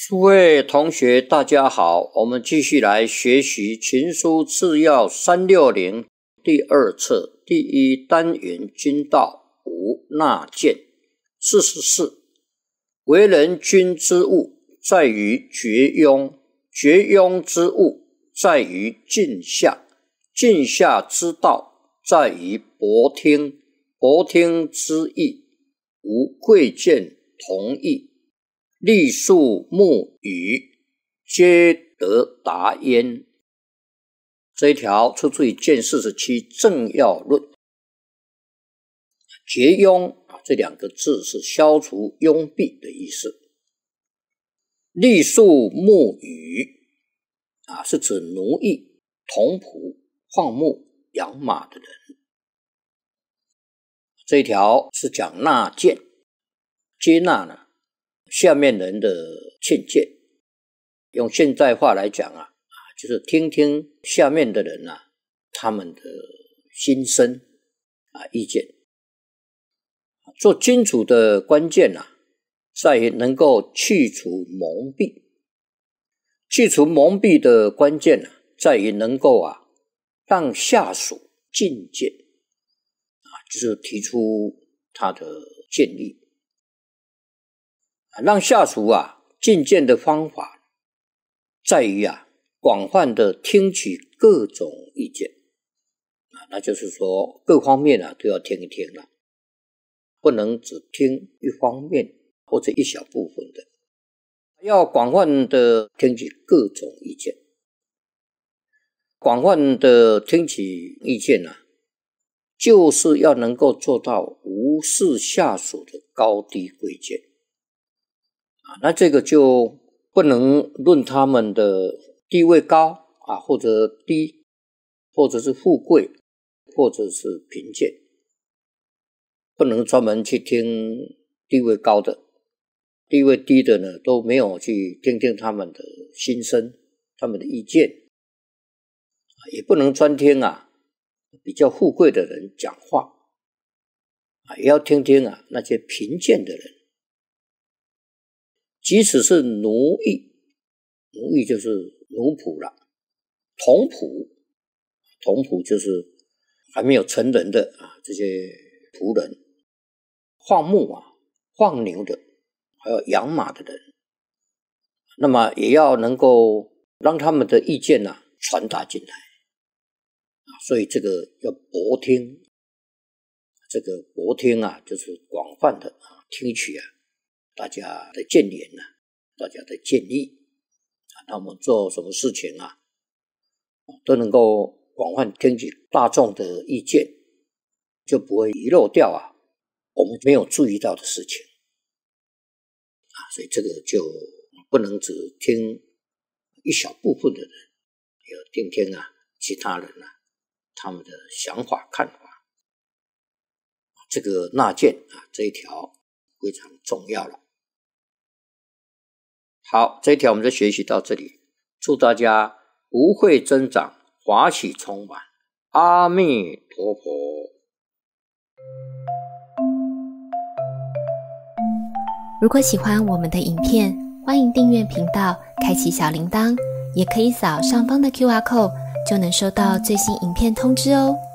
诸位同学大家好，我们继续来学习群书次要360第二册第一单元君道5纳谏。44为人君之务在于绝庸，绝庸之务在于尽下，尽下之道在于博听，博听之意无贵贱同意，立树木语皆得达焉。这一条出自于卷47正要论。绝庸这两个字是消除庸蔽的意思。立树木语是指奴役、童仆、放牧、养马的人。这一条是讲纳谏，接纳呢下面人的劝谏。用现代话来讲就是听听下面的人他们的心声意见。做君主的关键在于能够去除蒙蔽。去除蒙蔽的关键在于能够让下属进谏就是提出他的建议。让下属进谏的方法在于广泛的听取各种意见那就是说各方面都要听一听不能只听一方面或者一小部分的，要广泛的听取各种意见。广泛的听取意见就是要能够做到无视下属的高低贵贱那这个就不能论他们的地位高或者低，或者是富贵，或者是贫贱，不能专门去听地位高的，地位低的呢都没有去听听他们的心声，他们的意见也不能专听比较富贵的人讲话也要听听那些贫贱的人。即使是奴役，奴役就是奴仆童仆就是还没有成人的这些仆人，放牧放牛的，还有养马的人，那么也要能够让他们的意见传达进来所以这个要博听。这个博听就是广泛的听取大家的谏言大家的建议那我们做什么事情都能够广泛听取大众的意见，就不会遗漏掉我们没有注意到的事情所以这个就不能只听一小部分的人，要听听其他人他们的想法看法。这个纳谏这一条非常重要了。好，这一条我们就学习到这里，祝大家福慧增长，华喜充满，阿弥陀佛。 如果喜欢我们的影片，欢迎订阅频道，开启小铃铛，也可以扫上方的 QR code， 就能收到最新影片通知哦。